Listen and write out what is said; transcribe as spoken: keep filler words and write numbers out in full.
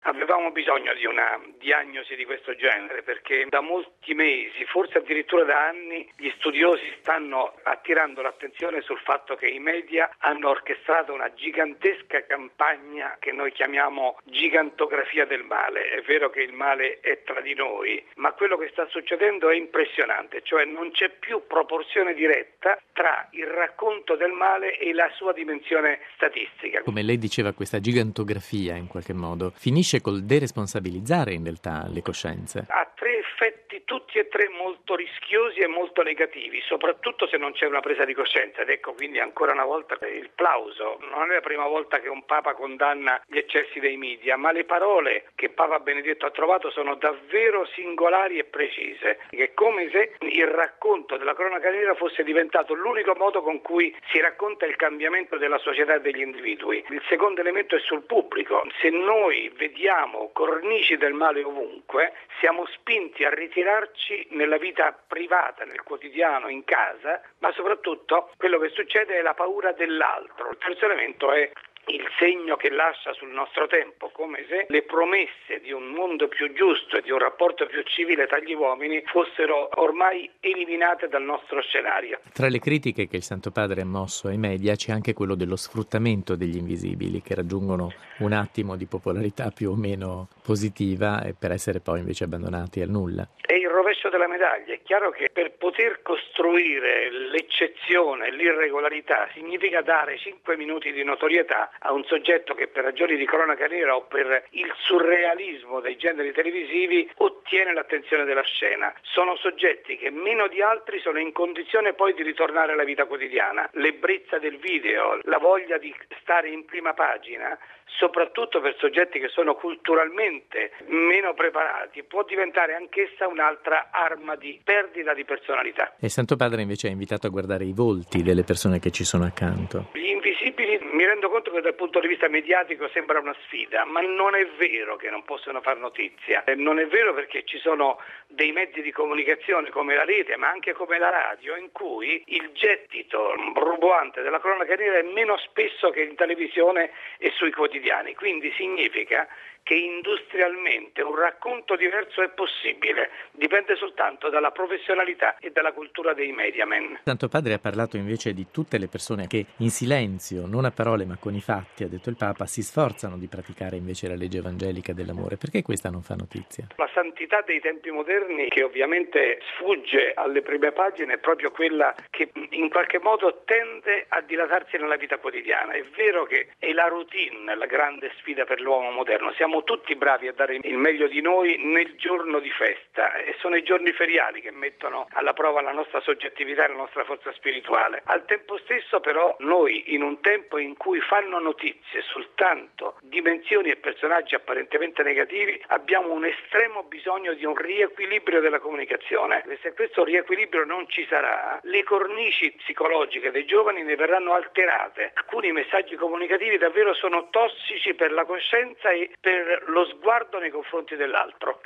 Avevamo bisogno di una diagnosi di questo genere perché da molti mesi, forse addirittura da anni, gli studiosi stanno attirando l'attenzione sul fatto che i media hanno orchestrato una gigantesca campagna che noi chiamiamo gigantografia del male. È vero che il male è tra di noi, ma quello che sta succedendo è impressionante, cioè non c'è più proporzione diretta tra il racconto del male e la sua dimensione statistica. Come lei diceva, questa gigantografia in qualche modo finisce col deresponsabilizzare in realtà le coscienze. Ha tre effetti tutti e tre molto rischiosi e molto negativi, soprattutto se non c'è una presa di coscienza. Ed ecco quindi ancora una volta il plauso. Non è la prima volta che un Papa condanna gli eccessi dei media, ma le parole che Papa Benedetto ha trovato sono davvero singolari e precise. È come se il racconto della cronaca nera fosse diventato l'unico modo con cui si racconta il cambiamento della società e degli individui. Il secondo elemento è sul pubblico. Se noi vediamo cornici del male ovunque, siamo spinti a ritirarci nella vita privata, nel quotidiano, in casa, ma soprattutto quello che succede è la paura dell'altro. Il terzo elemento è il segno che lascia sul nostro tempo, come se le promesse di un mondo più giusto e di un rapporto più civile tra gli uomini fossero ormai eliminate dal nostro scenario. Tra le critiche che il Santo Padre ha mosso ai media c'è anche quello dello sfruttamento degli invisibili, che raggiungono un attimo di popolarità più o meno positiva e per essere poi invece abbandonati al nulla. È il rovescio della medaglia. È chiaro che per poter costruire l'eccezione, l'irregolarità, significa dare cinque minuti di notorietà a un soggetto che per ragioni di cronaca nera o per il surrealismo dei generi televisivi ottiene l'attenzione della scena. Sono soggetti che meno di altri sono in condizione poi di ritornare alla vita quotidiana. L'ebbrezza del video, la voglia di stare in prima pagina, soprattutto per soggetti che sono culturalmente meno preparati, può diventare anch'essa un'altra arma di perdita di personalità. E il Santo Padre invece ha invitato a guardare i volti delle persone che ci sono accanto. Gli invisibili, mi rendo conto che dal punto di vista mediatico sembra una sfida, ma non è vero che non possono far notizia. Non è vero perché ci sono dei mezzi di comunicazione come la rete, ma anche come la radio, in cui il gettito roboante della cronaca nera è meno spesso che in televisione e sui quotidiani. Quindi significa che industrialmente un racconto diverso è possibile, dipende soltanto dalla professionalità e dalla cultura dei mediamen. Il Santo Padre ha parlato invece di tutte le persone che in silenzio, non a parole ma con i fatti, ha detto il Papa, si sforzano di praticare invece la legge evangelica dell'amore. Perché questa non fa notizia? La santità dei tempi moderni, che ovviamente sfugge alle prime pagine, è proprio quella che in qualche modo tende a dilatarsi nella vita quotidiana. È vero che è la routine la grande sfida per l'uomo moderno. Siamo tutti bravi a dare il meglio di noi nel giorno di festa e sono i giorni feriali che mettono alla prova la nostra soggettività e la nostra forza spirituale. Al tempo stesso però noi, in un tempo in cui fanno notizie soltanto dimensioni e personaggi apparentemente negativi, abbiamo un estremo bisogno di un riequilibrio della comunicazione. E se questo riequilibrio non ci sarà, le cornici psicologiche dei giovani ne verranno alterate. Alcuni messaggi comunicativi davvero sono tossici per la coscienza e per lo sguardo nei confronti dell'altro.